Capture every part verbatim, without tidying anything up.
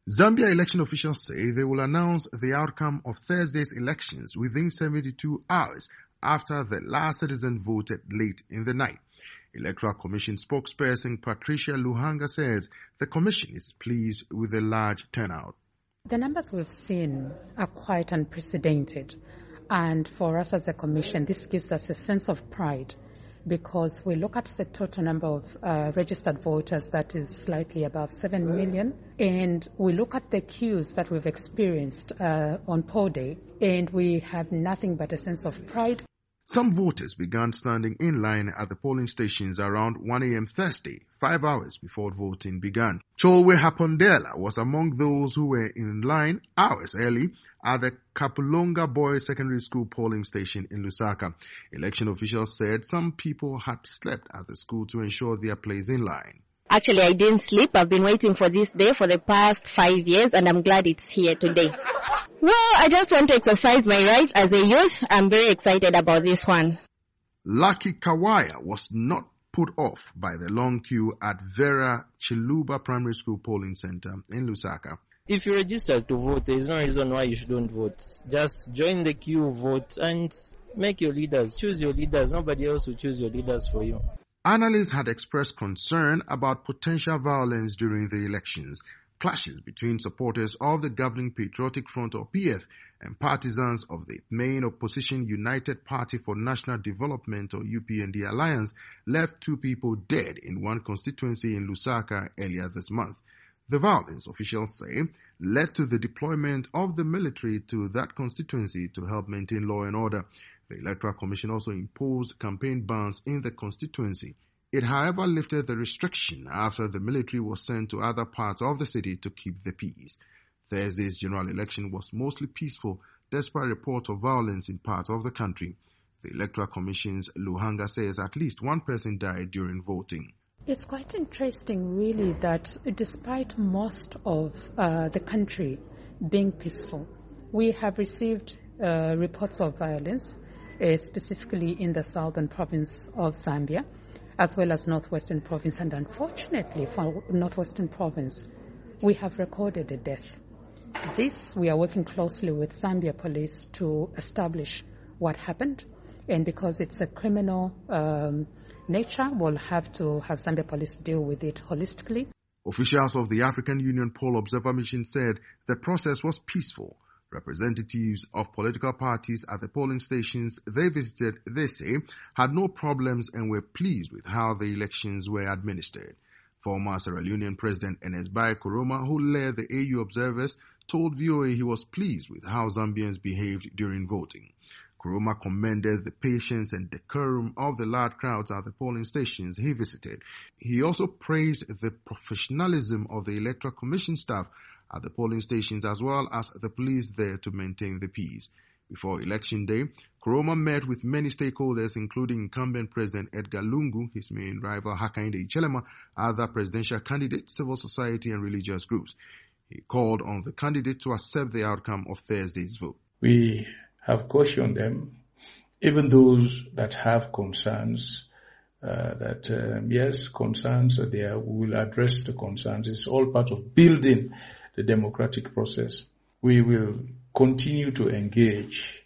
Zambia election officials say they will announce the outcome of Thursday's elections within seventy-two hours after the last citizen voted late in the night. Electoral Commission spokesperson Patricia Luhanga says the commission is pleased with the large turnout. The numbers we've seen are quite unprecedented, and for us as a commission this gives us a sense of pride, because we look at the total number of uh, registered voters, that is slightly above seven million, and we look at the queues that we've experienced uh, on poll day, and we have nothing but a sense of pride. Some voters began standing in line at the polling stations around one a.m. Thursday, five hours before voting began. Cholwe Hapondela was among those who were in line hours early at the Kapulonga Boys Secondary School polling station in Lusaka. Election officials said some people had slept at the school to ensure their place in line. Actually, I didn't sleep. I've been waiting for this day for the past five years, and I'm glad it's here today. Well, I just want to exercise my rights as a youth. I'm very excited about this one. Lucky Kawaya was not put off by the long queue at Vera Chiluba Primary School polling center in Lusaka. If you register to vote, there is no reason why you shouldn't vote. Just join the queue, vote, and make your leaders. Choose your leaders. Nobody else will choose your leaders for you. Analysts had expressed concern about potential violence during the elections. Clashes between supporters of the governing Patriotic Front or P F and partisans of the main opposition United Party for National Development or U P N D alliance left two people dead in one constituency in Lusaka earlier this month. The violence, officials say, led to the deployment of the military to that constituency to help maintain law and order. The Electoral Commission also imposed campaign bans in the constituency. It, however, lifted the restriction after the military was sent to other parts of the city to keep the peace. Thursday's general election was mostly peaceful, despite reports of violence in parts of the country. The Electoral Commission's Luhanga says at least one person died during voting. It's quite interesting, really, that despite most of uh, the country being peaceful, we have received uh, reports of violence, uh, specifically in the southern province of Zambia, as well as Northwestern Province. And unfortunately for Northwestern Province, we have recorded a death. This, we are working closely with Zambia Police to establish what happened. And because it's a criminal um, nature, we'll have to have Zambia Police deal with it holistically. Officials of the African Union Poll Observer Mission said the process was peaceful. Representatives of political parties at the polling stations they visited, they say, had no problems and were pleased with how the elections were administered. Former Sierra Leonean President Ernest Bai Koroma, who led the A U observers, told V O A he was pleased with how Zambians behaved during voting. Koroma commended the patience and decorum of the large crowds at the polling stations he visited. He also praised the professionalism of the Electoral Commission staff at the polling stations as well as the police there to maintain the peace. Before Election Day, Koroma met with many stakeholders, including incumbent President Edgar Lungu, his main rival Hakainde Hichilema, other presidential candidates, civil society and religious groups. He called on the candidate to accept the outcome of Thursday's vote. We have cautioned them, even those that have concerns, uh, that um, yes, concerns are there, we will address the concerns. It's all part of building the democratic process. We will continue to engage,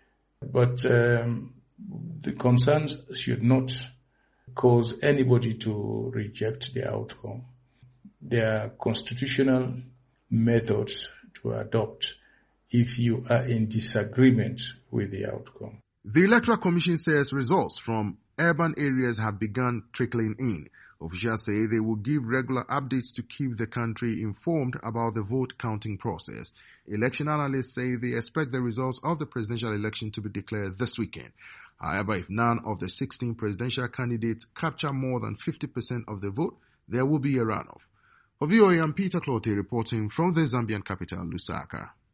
but um, the concerns should not cause anybody to reject the outcome. There are constitutional methods to adopt if you are in disagreement with the outcome. The Electoral Commission says results from urban areas have begun trickling in. Officials say they will give regular updates to keep the country informed about the vote counting process. Election analysts say they expect the results of the presidential election to be declared this weekend. However, if none of the sixteen presidential candidates capture more than fifty percent of the vote, there will be a runoff. For V O A, I'm Peter Clote reporting from the Zambian capital, Lusaka.